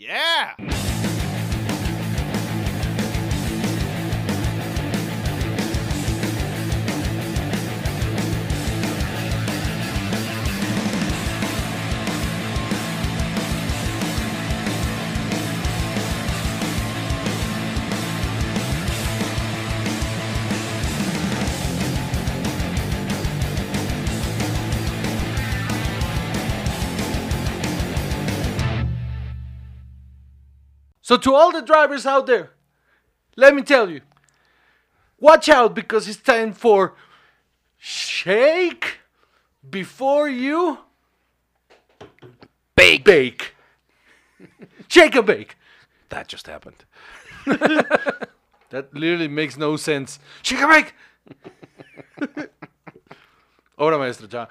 Yeah! So to all the drivers out there, let me tell you, watch out because it's time for shake before you bake. Shake and bake. That just happened. That literally makes no sense. Shake and bake. Obra maestra, chava.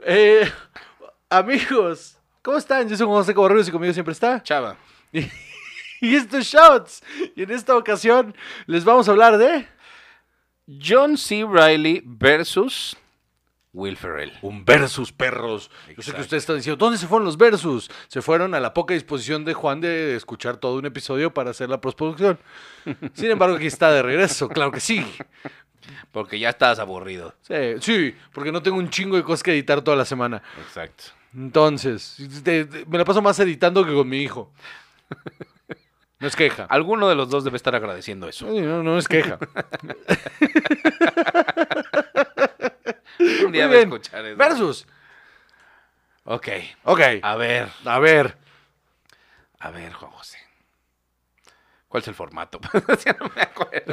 Amigos, ¿cómo están? Yo soy Juan José Cabarrero y conmigo siempre está. Chava. Y estos shots. Y en esta ocasión les vamos a hablar de John C. Reilly versus Will Ferrell. un versus, perros. Yo sé que Exacto. ustedes están diciendo, ¿dónde se fueron los versus? Se fueron a la poca disposición de Juan de escuchar todo un episodio para hacer la postproducción. Sin embargo, aquí está de regreso, claro que sí. Porque ya estabas aburrido. Sí, porque no tengo un chingo de cosas que editar toda la semana. Exacto. Entonces, me la paso más editando que con mi hijo. No es queja. Alguno de los dos debe estar agradeciendo eso. No es queja. Un día Muy va a bien. escuchar eso. Versus. Ok. Ok. A ver, Juan José. ¿Cuál es el formato? Ya no me acuerdo.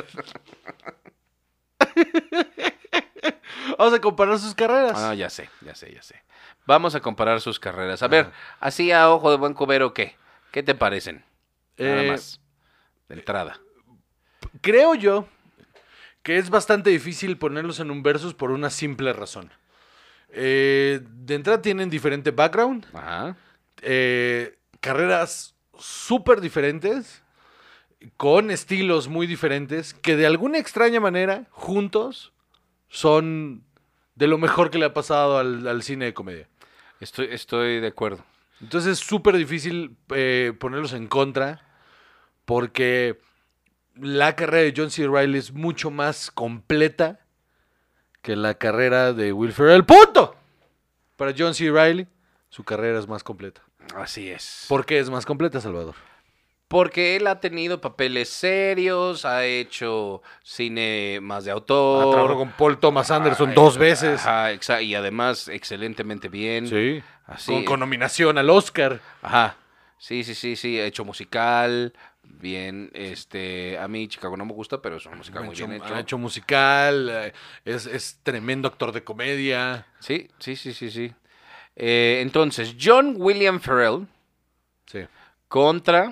Vamos a comparar sus carreras. Ah, ya sé. Vamos a comparar sus carreras. A ver, así a ojo de buen cubero, ¿qué? ¿Qué te parecen? Nada más. De entrada. Creo yo que es bastante difícil ponerlos en un versus por una simple razón. De entrada tienen diferente background, Ajá. carreras súper diferentes, con estilos muy diferentes, que de alguna extraña manera, juntos, son de lo mejor que le ha pasado al cine de comedia. Estoy de acuerdo. Entonces es súper difícil ponerlos en contra, porque la carrera de John C. Reilly es mucho más completa que la carrera de Will Ferrell. ¡Punto! Para John C. Reilly, su carrera es más completa. Así es. ¿Por qué es más completa, Salvador? Porque él ha tenido papeles serios, ha hecho cine más de autor. Ha trabajado con Paul Thomas Anderson Ay, 2 veces. Ajá, y además excelentemente bien. Sí. Así. Con nominación al Oscar. Ajá. Sí, ha hecho musical, bien, a mí Chicago no me gusta, pero es un musical muy bien hecho. Ha hecho musical, es tremendo actor de comedia. Sí. Entonces, John William Ferrell Sí. contra...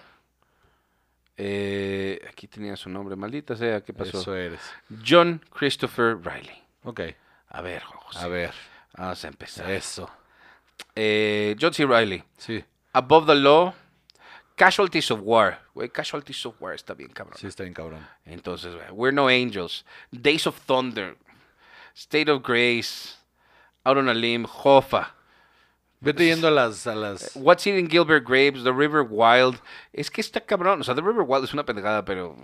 aquí tenía su nombre, maldita sea, ¿qué pasó? Eso eres. John Christopher Reilly. Ok. A ver, Juan José. A ver. Vamos a empezar. Eso. John C. Reilly. Sí. Above the Law. Casualties of War. Güey, Casualties of War está bien, cabrón. Sí, está bien cabrón. Entonces, güey, We're No Angels. Days of Thunder. State of Grace. Out on a Limb. Hoffa. Vete yendo a las... What's Eating Gilbert Grapes. The River Wild. Es que está cabrón. O sea, The River Wild es una pendejada, pero...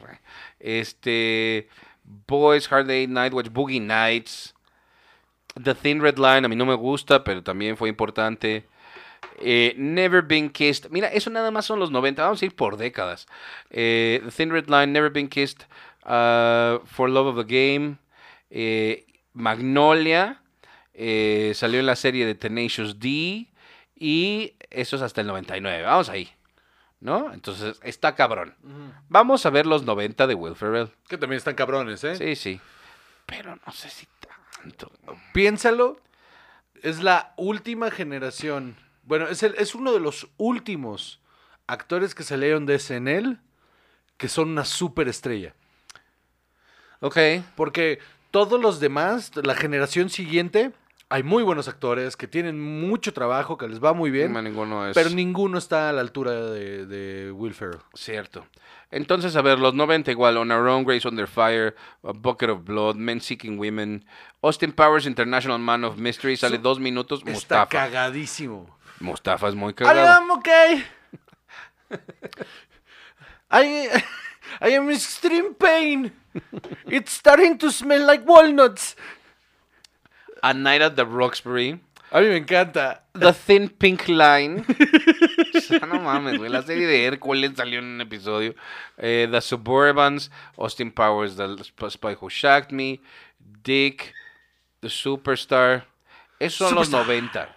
Boys, Hard Day, Nightwatch, Boogie Nights. The Thin Red Line. A mí no me gusta, pero también fue importante. Never Been Kissed. Mira, eso nada más son los 90. Vamos a ir por décadas. The Thin Red Line, Never Been Kissed. For Love of the Game. Magnolia. Salió en la serie de Tenacious D. Y eso es hasta el 99. Vamos ahí. ¿No? Entonces, está cabrón. Vamos a ver los 90 de Will Ferrell. Que también están cabrones, ¿eh? Sí. Pero no sé si tanto. Piénsalo. Es la última generación. Bueno, es uno de los últimos actores que salieron de SNL que son una superestrella. Ok. Porque todos los demás, la generación siguiente, hay muy buenos actores que tienen mucho trabajo, que les va muy bien, Ninguno es... pero ninguno está a la altura de Will Ferrell. Cierto. Entonces, a ver, los 90 igual. On Our Own, Grace Under Fire, A Bucket of Blood, Men Seeking Women, Austin Powers, International Man of Mystery, sale 2 minutos, Está Mustafa. cagadísimo. Mustafa es muy I cagado. am okay. I, I am in extreme pain. It's starting to smell like walnuts. A Night at the Roxbury. A mí me encanta. The Thin Pink Line. O sea, no mames, güey. La serie de Hércules salió en un episodio. The Suburbans. Austin Powers, The Spy Who Shagged Me. Dick. The Superstar. Esos son los 90.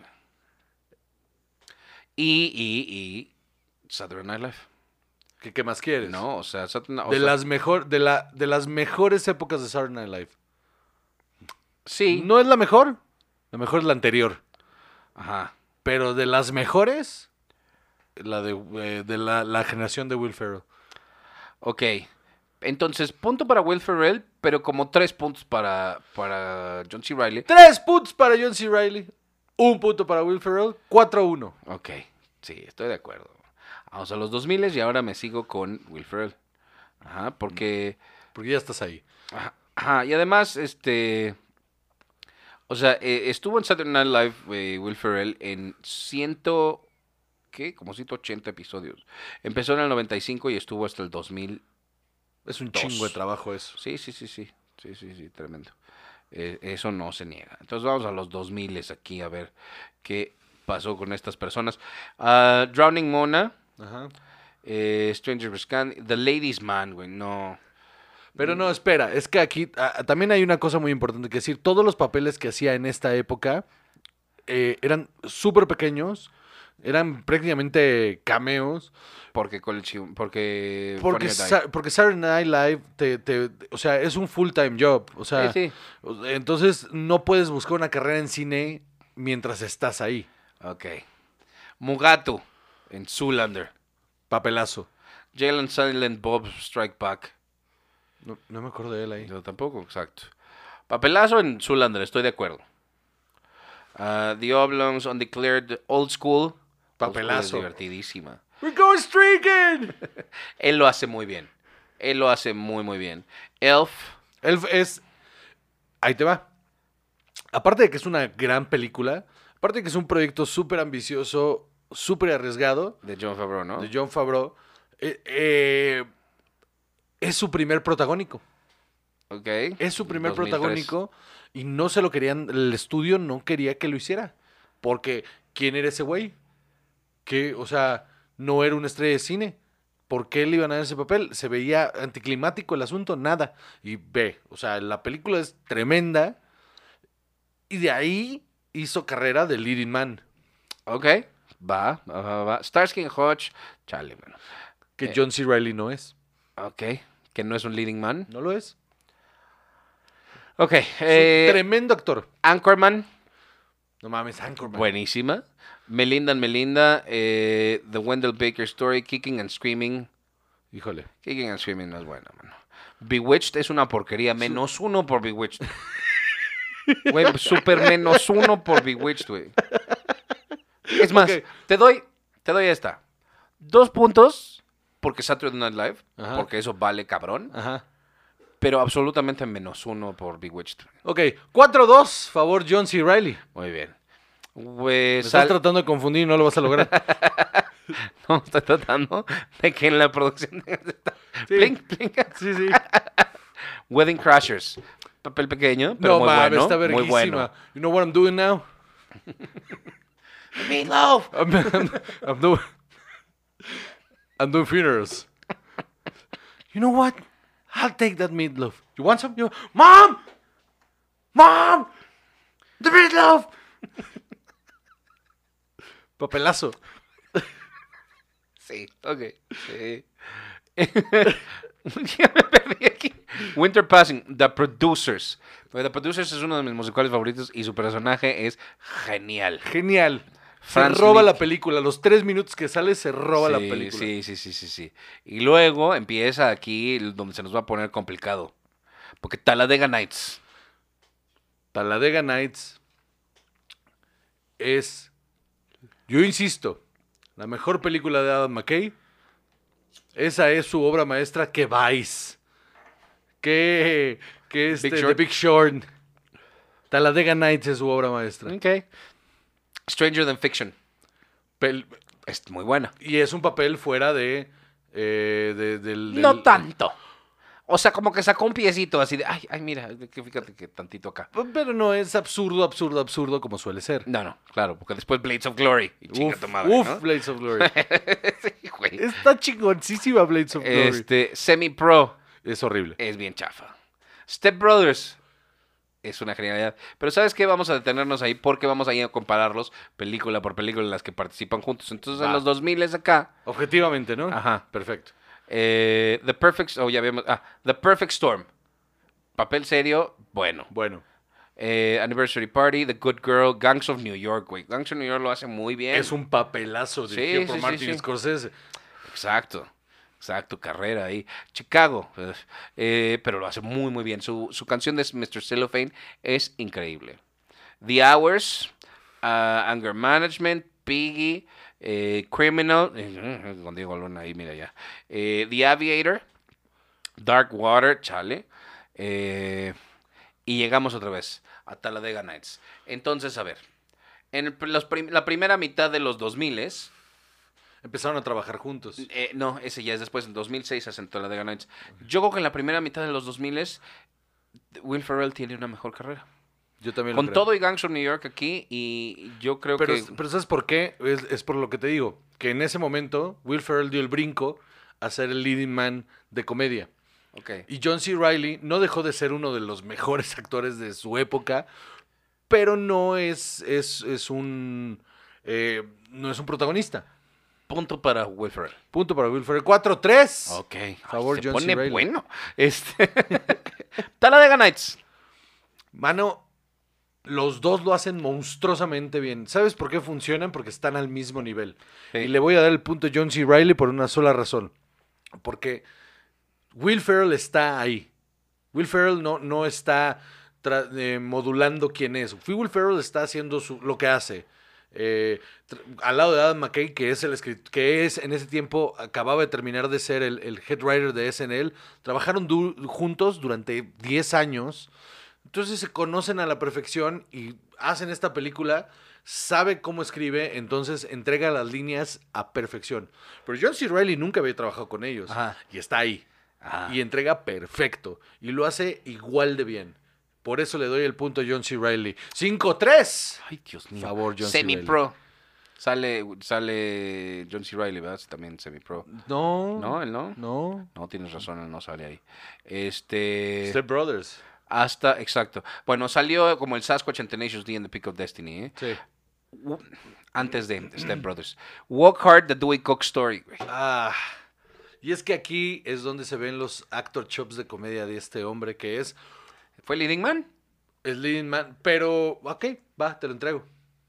Y Saturday Night Live. ¿Qué más quieres? No, o sea, De las mejores épocas de Saturday Night Live. Sí. No es la mejor. La mejor es la anterior. Ajá. Pero de las mejores, la de la generación de Will Ferrell. Ok. Entonces, punto para Will Ferrell, pero como 3 puntos para John C. Reilly. 3 puntos para John C. Reilly. 1 punto para Will Ferrell. 4-1. Ok. Sí, estoy de acuerdo. Vamos a los 2000 y ahora me sigo con Will Ferrell. Ajá, porque ya estás ahí. Ajá, y además, o sea, estuvo en Saturday Night Live Will Ferrell en como 180 episodios. Empezó en el 95 y estuvo hasta el 2000. Es un chingo de trabajo eso. Sí, tremendo. Eso no se niega. Entonces vamos a los 2000 aquí a ver qué pasó con estas personas. Drowning Mona. Ajá. Stranger Scan. The Ladies Man, güey, no. Pero no, espera, es que aquí también hay una cosa muy importante que decir. Todos los papeles que hacía en esta época eran súper pequeños, eran prácticamente cameos. Porque Porque Saturday Night Live o sea, es un full-time job. O sea, sí. Entonces no puedes buscar una carrera en cine mientras estás ahí. Ok. Mugatu en Zoolander. Papelazo. Jalen Silent Bob Strike Back. No me acuerdo de él ahí. Yo tampoco, exacto. Papelazo en Zoolander, estoy de acuerdo. The Oblongs, Undeclared, Old School. Papelazo. Old School es divertidísima. We're going streaking. Él lo hace muy bien. Él lo hace muy, muy bien. Elf. Elf es... Ahí te va. Aparte de que es una gran película, aparte de que es un proyecto súper ambicioso, súper arriesgado. De Jon Favreau, ¿no? De Jon Favreau. Es su primer protagónico. Ok. Es su primer 2003. protagónico y no se lo querían, el estudio no quería que lo hiciera. Porque, ¿quién era ese güey? Que, o sea, no era una estrella de cine. ¿Por qué le iban a dar ese papel? Se veía anticlimático el asunto, nada. Y o sea, la película es tremenda. Y de ahí hizo carrera de leading man. Ok. Va. Starsky and Hutch. Chale, bueno. Que John C. Reilly no es. Ok. Que no es un leading man. No lo es. Ok. Es un tremendo actor. Anchorman. No mames, Anchorman. Buenísima. Melinda and Melinda. The Wendell Baker Story. Kicking and Screaming. Híjole. Kicking and Screaming no es buena, mano. Bewitched es una porquería. -1 por Bewitched. Güey, super -1 por Bewitched, güey. Es más, Ok. te doy esta. 2 puntos porque Saturday Night Live. Ajá. Porque eso vale cabrón. Ajá. Pero absolutamente -1 por Bewitched. Ok, 4-2, favor John C. Reilly. Muy bien. Me estás tratando de confundir y no lo vas a lograr. No, estoy tratando de que en la producción... Sí. Blink, blink. Sí, sí. Wedding Crashers. Papel pequeño, pero No muy mames, bueno. está Muy verguísima. bueno. You know what I'm doing now? Meatloaf. I'm doing funerals. You know what? I'll take that meatloaf. You want some? Mom! Mom! The meatloaf! Papelazo. Sí, ok. Sí. Ya me perdí aquí. Winter Passing, The Producers. The Producers es uno de mis musicales favoritos y su personaje es genial. Genial. Franz se roba Lick. la película. Los 3 minutos que sale se roba la película. Sí. Y luego empieza aquí donde se nos va a poner complicado. Porque Talladega Nights. Talladega Nights es, yo insisto, la mejor película de Adam McKay. Esa es su obra maestra, que Vice. Que Big Short. The Big Short. Talladega Nights es su obra maestra. Ok. Stranger Than Fiction. Es muy buena. Y es un papel fuera No tanto. O sea, como que sacó un piecito así de, ay, mira, que fíjate que tantito acá. Pero no es absurdo como suele ser. No, claro, porque después Blades of Glory. Y chinga tu madre, ¿no? Blades of Glory. Sí, güey. Está chingoncísima Blades of Glory. Semi-Pro Es horrible. es bien chafa. Step Brothers es una genialidad. Pero ¿sabes qué? Vamos a detenernos ahí porque vamos a ir a compararlos película por película en las que participan juntos. Entonces, Va. en los 2000 acá. Objetivamente, ¿no? Ajá. Perfecto. The Perfect Storm. Papel serio, bueno. Bueno. Anniversary Party, The Good Girl, Gangs of New York, güey. Gangs of New York lo hace muy bien. Es un papelazo dirigido Sí, por sí, Martin sí. Scorsese. Exacto, carrera ahí. Chicago, pero lo hace muy, muy bien. Su canción de Mr. Cellophane es increíble. The Hours, Anger Management, Piggy, Criminal, con Diego Luna ahí, mira ya. The Aviator, Dark Water, chale. Y llegamos otra vez a Talladega Nights. Entonces, a ver, en la primera mitad de los 2000 Empezaron a trabajar juntos. no, ese ya es después, en 2006 hacen Talladega Nights. Yo creo que en la primera mitad de los 2000 Will Ferrell tiene una mejor carrera. Yo también Con lo creo. todo y Gangs of New York aquí, y yo creo Pero, que... pero ¿sabes por qué? Es por lo que te digo. Que en ese momento Will Ferrell dio el brinco a ser el leading man de comedia. Ok. Y John C. Reilly no dejó de ser uno de los mejores actores de su época, pero no es un protagonista. Punto para Will Ferrell. Punto para Will Ferrell. 4-3. Ok. Favor, Se John C. pone Reilly. bueno. Talladega Nights. Mano, los dos lo hacen monstruosamente bien. ¿Sabes por qué funcionan? Porque están al mismo nivel. Sí. Y le voy a dar el punto a John C. Reilly por una sola razón. Porque Will Ferrell está ahí. Will Ferrell no está modulando quién es. Will Ferrell está haciendo lo que hace. Al lado de Adam McKay, que es en ese tiempo acababa de terminar de ser el head writer de SNL. Trabajaron juntos durante 10 años. Entonces se conocen a la perfección y hacen esta película. Sabe cómo escribe, entonces entrega las líneas a perfección. Pero John C. Reilly nunca había trabajado con ellos. Ajá. Y está ahí. Ah. Y entrega perfecto. Y lo hace igual de bien. Por eso le doy el punto a John C. Reilly. 5-3. Ay, Dios mío. Favor, John C. Semi-pro. Sale John C. Reilly, ¿verdad? También semi-pro. No. ¿No? ¿Él no? No. No, tienes razón, él no sale ahí. Step Brothers. Exacto. Bueno, salió como el Sasquatch and Tenacious D in the Peak of Destiny, ¿eh? Sí. Antes de Step Brothers. Walk Hard, The Dewey Cox Story, güey. Y es que aquí es donde se ven los actor chops de comedia de este hombre que es ¿Fue Leading Man? el leading man. Pero, ok, va, te lo entrego.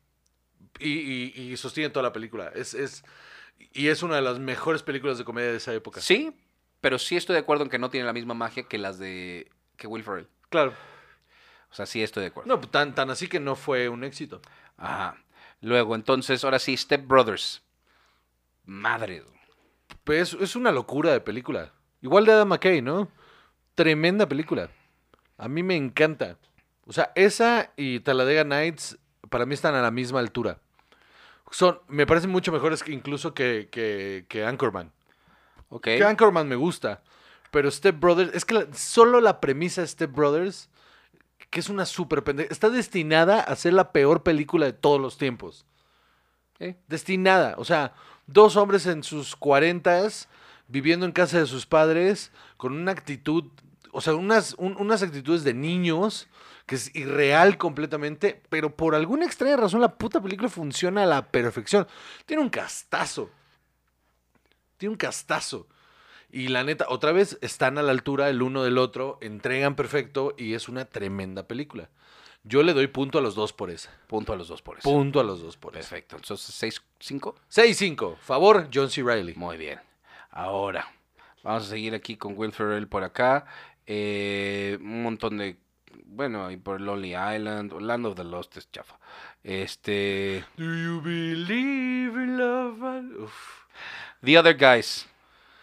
Y sostiene toda la película. Y es una de las mejores películas de comedia de esa época. Sí, pero sí estoy de acuerdo en que no tiene la misma magia que las de Will Ferrell. Claro. O sea, sí estoy de acuerdo. No, tan así que no fue un éxito. Ajá. Luego, entonces, ahora sí, Step Brothers. Madre. Pues es una locura de película. Igual de Adam McKay, ¿no? Tremenda película. A mí me encanta. O sea, esa y Talladega Nights para mí están a la misma altura. Me parecen mucho mejores incluso que Anchorman. Ok. Que Anchorman me gusta. Pero Step Brothers, es que solo la premisa de Step Brothers, que es una súper pendeja, está destinada a ser la peor película de todos los tiempos. Destinada. O sea, dos hombres en sus 40s, viviendo en casa de sus padres, con una actitud, o sea, unas actitudes de niños, que es irreal completamente, pero por alguna extraña razón la puta película funciona a la perfección. Tiene un castazo. Y la neta, otra vez están a la altura el uno del otro, entregan perfecto y es una tremenda película. Yo le doy punto a los dos por esa. Punto a los dos por eso. Punto a los dos por esa. Perfecto. Entonces, 6-5. 6-5. Favor, John C. Reilly. Muy bien. Ahora, vamos a seguir aquí con Will Ferrell por acá. Un montón de... Bueno, y por Lonely Island, Land of the Lost es chafa. Do you believe in love? Uf. The Other Guys.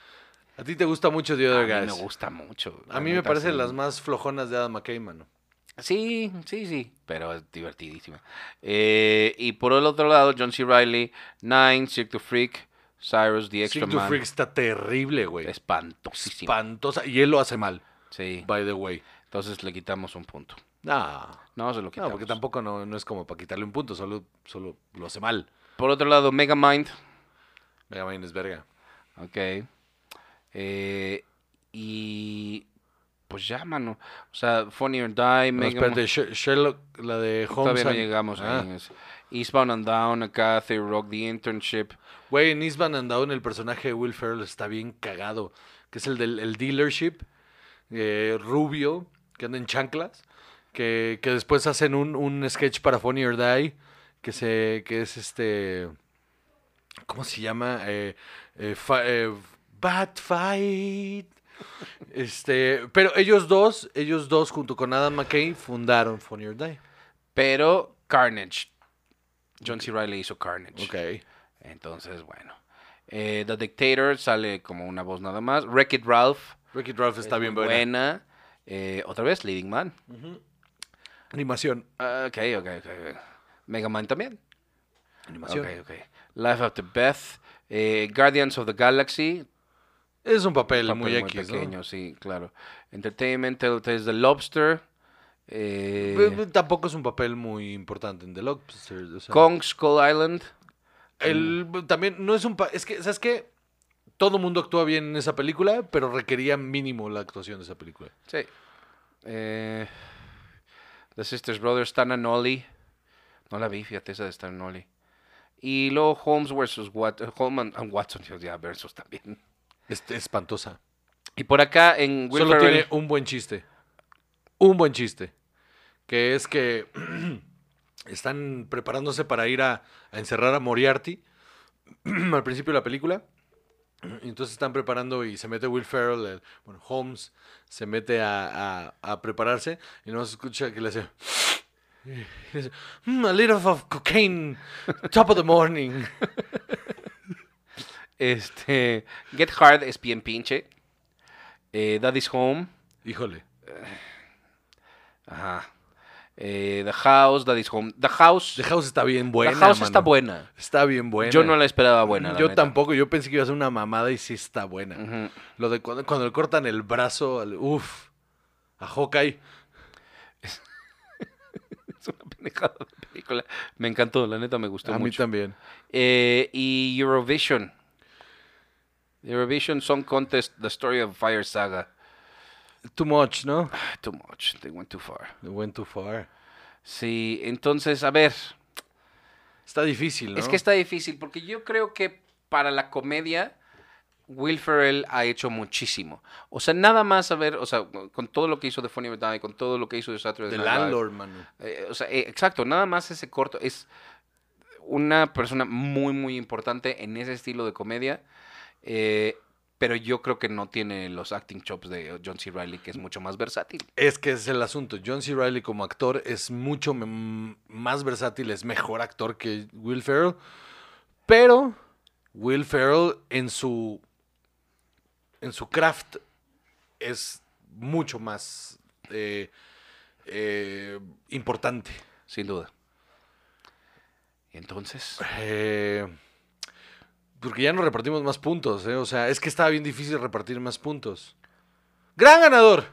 A ti te gusta mucho The Other A Guys. mí me gusta mucho. A mí me parecen las más flojonas de Adam McKay, mano. Sí, sí, sí, pero es divertidísima. Y por el otro lado, John C. Reilly, Nine, Cirque du Freak, Cyrus, The Extra Sick to Man. Freak está terrible, güey. Espantosísima. Espantosa. Y él lo hace mal, Sí, by the way. entonces le quitamos un punto. No, No, se lo no, quitamos. porque tampoco no es como para quitarle un punto, solo lo hace mal. Por otro lado, Megamind. Megamind es verga. Ok. Eh, y pues ya, mano. O sea, Funny or Die, No, Megamind. espérate, Sherlock, la de Holmes. Todavía no llegamos ahí. Eastbound and Down, acá, Theory Rock, The Internship. Güey, en Eastbound and Down el personaje de Will Ferrell está bien cagado. Que es el del el dealership, rubio, que anda en chanclas. Que después hacen un sketch para Funny or Die. Que es ¿cómo se llama? Bad Fight. Pero ellos dos junto con Adam McKay fundaron Funny or Die. Pero Carnage. John C. Reilly hizo Carnage. Ok. Entonces, bueno. The Dictator sale como una voz nada más. Wreck-It Ralph. Wreck-It Ralph está es bien muy buena. Otra vez, Leading Man. Animación. Ok. Mega Man también. Animación. Ok. Life After Beth. Guardians of the Galaxy. Es un papel, Papel muy X, pequeño, ¿no? sí, claro. Entertainment, Telltale's The Lobster. Tampoco es un papel muy importante en The Lobster. O sea, Kong Skull Island. también no es es que, ¿sabes qué? Todo mundo actúa bien en esa película, pero requería mínimo la actuación de esa película. Sí. The Sisters Brothers, Stan and Ollie. No la vi, fíjate, esa de Stan and Ollie. Y luego Holmes versus Holman and Watson, Dios, ya, versus también. Espantosa. Y por acá en Will Solo Ferrell. tiene un buen chiste. Un buen chiste. Que es que están preparándose para ir a encerrar a Moriarty al principio de la película. Y entonces están preparando y se mete Will Ferrell, Holmes se mete a prepararse y no se escucha que le hace... y dice, a little of cocaine, top of the morning. Get Hard es bien pinche. Daddy's Home. Híjole. Ajá. The House, Daddy's Home. The House. The House está bien buena, The House está mano. buena. Está bien buena. Yo no la esperaba buena. La Yo neta. tampoco, yo pensé que iba a ser una mamada y sí está buena. Ujú. Lo de cuando le cortan el brazo, a Hawkeye. Es una pendejada de película. Me encantó, la neta me gustó A mí mucho. también. Y Eurovision. Eurovision Song Contest, The Story of Fire Saga. Too much, ¿no? Too much, they went too far. They went too far. Sí, entonces, a ver, Está difícil, ¿no? es que está difícil porque yo creo que para la comedia Will Ferrell ha hecho muchísimo. O sea, nada más a ver, o sea, con todo lo que hizo de Funny or Die, con todo lo que hizo de Saturday The Night Live. Landlord, mano. Exacto, nada más ese corto. Es una persona muy, muy importante en ese estilo de comedia. Pero yo creo que no tiene los acting chops de John C. Reilly, que es mucho más versátil. Es que es el asunto. John C. Reilly como actor es mucho más versátil, es mejor actor que Will Ferrell. Pero Will Ferrell en su craft es mucho más importante. Sin duda. Y entonces, Porque ya no repartimos más puntos, ¿eh? O sea, es que estaba bien difícil repartir más puntos. ¡Gran ganador!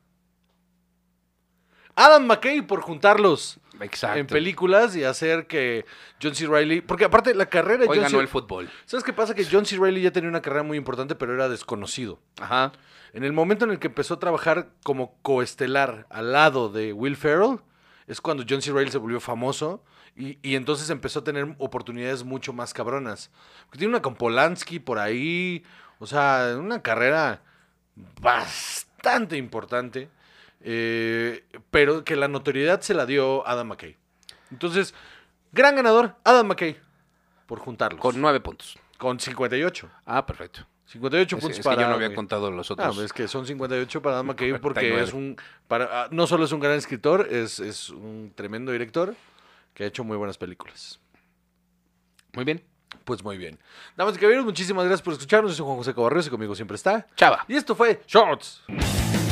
Adam McKay por juntarlos exacto. en películas y hacer que John C. Reilly... Porque aparte la carrera de Hoy John ganó C. el fútbol. ¿Sabes qué pasa? Que John C. Reilly ya tenía una carrera muy importante, pero era desconocido. Ajá. En el momento en el que empezó a trabajar como coestelar al lado de Will Ferrell, es cuando John C. Reilly se volvió famoso y entonces empezó a tener oportunidades mucho más cabronas. Porque tiene una con Polanski por ahí, o sea, una carrera bastante importante, pero que la notoriedad se la dio Adam McKay. Entonces, gran ganador, Adam McKay, por juntarlos. Con 9 puntos. Con 58. Ah, perfecto. 58 Es, puntos es para... que yo no había contado los otros. Es que son 58 para Adam McKay porque 49. no solo es un gran escritor, es un tremendo director que ha hecho muy buenas películas. Muy bien. Pues muy bien. Damas y caballeros, muchísimas gracias por escucharnos. Yo soy Juan José Cabarrero y conmigo siempre está. Chava. Y esto fue Shorts.